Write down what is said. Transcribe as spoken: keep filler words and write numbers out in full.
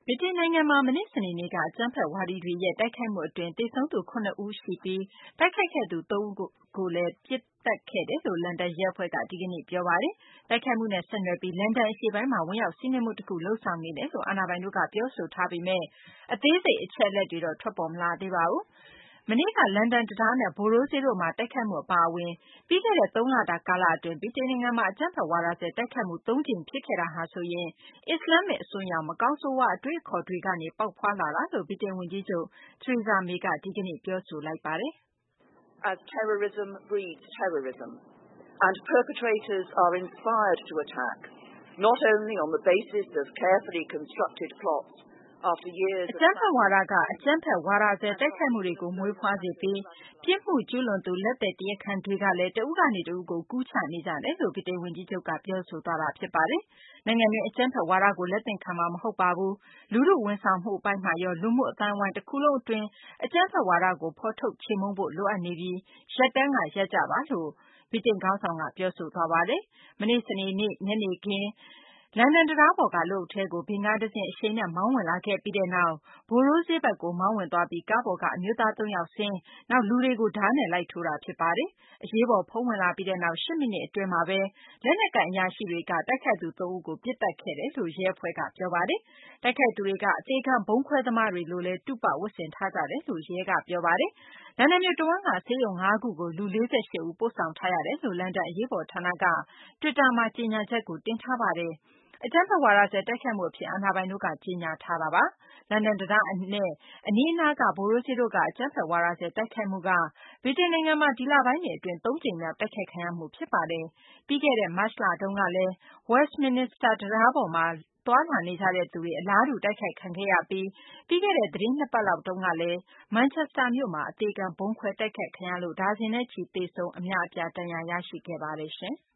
ဗြိတိန်နိုင်ငံမှာ မနေ့ စနေနေ့က အကြမ်းဖက်ဝါဒီတွေရဲ့ တိုက်ခိုက်မှုအတွင်း သေဆုံးသူ ၇ ဦးရှိပြီး တိုက်ခိုက်ခဲ့သူ သုံးဦးကိုလည်း ပစ်သတ်ခဲ့တယ်လို့ လန်ဒန်ရဲအဖွဲ့က ဒီကနေ့ ပြောပါတယ်။ တိုက်ခိုက်မှုနဲ့ ဆက်နွယ်ပြီး လန်ဒန်အရှေ့ပိုင်းမှာ ဝင်ရောက်စီးနင်းမှုတခု လုပ်ဆောင်နေတယ်လို့ အာဏာပိုင်တို့က ပြောဆိုထားပေမယ့် အသေးစိတ် အချက်အလက်တွေတော့ ထွက်ပေါ်မလာသေးပါဘူး။ မနေ့က လန်ဒန်တံတားနဲ့ Borough ဈေးတို့မှာ တိုက်ခိုက်မှု အပါအဝင် ပြီးခဲ့တဲ့ သုံးလတာ ကာလအတွင်း ဗြိတိန်နိုင်ငံမှာ အကြမ်းဖက်ဝါဒစွဲ တိုက်ခိုက်မှု သုံးကြိမ် ဖြစ်ခဲ့တာဟာဆိုရင် အစ္စလာမ္မစ် အစွန်းရောက် မကောင်းဆိုးဝါး အတွေးအခေါ်တွေကနေ ပေါက်ဖွားလာတာလို့ ဗြိတိန်ဝန်ကြီးချုပ် Theresa May က ဒီကနေ့ ပြောဆိုလိုက်ပါတယ်။ Terrorism breeds terrorism and perpetrators are inspired to attack, not only on the basis of carefully constructed plots after years of အကြမ်းဖက်ဝါဒက အကြမ်းဖက်ဝါဒစွဲ တိုက်ခိုက်မှုတွေကို မွေးဖွားစေပြီး ပြစ်မှုကျူးလွန်သူ လက်သည်တရားခံတွေကလည်း တဦးကနေ တဦးကို ကူးချနေကြတယ်လို့ ဗြိတိန်ဝန်ကြီးချုပ်က ပြောဆိုသွားတာ ဖြစ်ပါတယ်။ နိုင်ငံတွင်း အကြမ်းဖက်ဝါဒကို လက်သင့်ခံမှာ မဟုတ်ပါဘူး။ လူထုဝန်ဆောင်မှု အပိုင်းမှာရော လူမှုအသိုင်းအဝိုင်း တခုလုံးအတွင်း အကြမ်းဖက်ဝါဒကို ဖော်ထုတ်ချေမှုန်းဖို့ လိုအပ်နေပြီ ရပ်တန်းက ရပ်ကြပါလို့ ဗြိတိန်ခေါင်းဆောင်က ပြောဆိုသွားပါတယ်။ မနေ့ စနေနေ့ ညနေခင်း လန်ဒန်တံတားပေါ်က လူအုပ်ထဲကို ဗင်ကားတစင်း အရှိန်နဲ့ မောင်းဝင်လာခဲ့ပြီးနောက် Borough ဈေးဘက်ကို မောင်းဝင်သွားပြီး ကားပေါ်က အမျိုးသား သုံးယောက်ဆင်း၊ နောက် လူတွေကို ဓားနဲ့ လိုက်ထိုးတာ ဖြစ်ပါတယ်။ အရေးပေါ် ဖုန်းဝင်လာပြီးနောက် ၈ မိနစ် အတွင်းမှာဘဲ လက်နက်ကိုင် အရာရှိတွေက တိုက်ခိုက်သူ သုံးဦးကို ပစ်သတ်ခဲ့တယ်လို့ ရဲအဖွဲ့က ပြောပါတယ်။ တိုက်ခိုက်သူတွေက အသေခံ ဗုံးခွဲသမားတွေလိုလည်း တုပ ဝတ်ဆင်ထားကြတယ်လို့ ရဲက ပြောပါတယ်။ လန်ဒန်မြို့တဝန်းက ဆေးရုံ ငါးခုကို လူ ၄၈ ဦး ပို့ဆောင်ထားရတယ်လို့ လန်ဒန် အရေးပေါ် ဌာနက တွစ်တာမှာ ကြေညာချက်ကို တင်ထားပါတယ်။ အကြမ်းဖက်ဝါဒစွဲ တိုက်ခိုက်မှု အဖြစ် အာဏာပိုင်တို့က ကြေညာထားတာပါ။ လန်ဒန်တံတားနဲ့ အနီးအနားက Borough ဈေးတို့က အကြမ်းဖက်ဝါဒစွဲ တိုက်ခိုက်မှုက ဗြိတိန်နိုင်ငံမှာ ဒီလပိုင်းတွေ အတွင်း သုံးကြိမ်မြောက် တိုက်ခိုက်ခံရမှု ဖြစ်ပါတယ်။ ပြီးခဲ့တဲ့ မတ်လတုန်းကလည်း Westminster တံတားပေါ်မှာ သွားလာနေကြတဲ့သူတွေ အလားတူ တိုက်ခိုက်ခံခဲ့ရပြီး ပြီးခဲ့တဲ့ သတင်း နှစ်ပတ်လောက်တုန်းကလည်း မန်ချက်စတာမြို့မှာ အသေခံဗုံးခွဲ တိုက်ခိုက်ခံရလို့ ဒါဇင်နဲ့ချီ သေဆုံး၊ အများအပြား ဒဏ်ရာရရှိခဲ့ပါတယ်။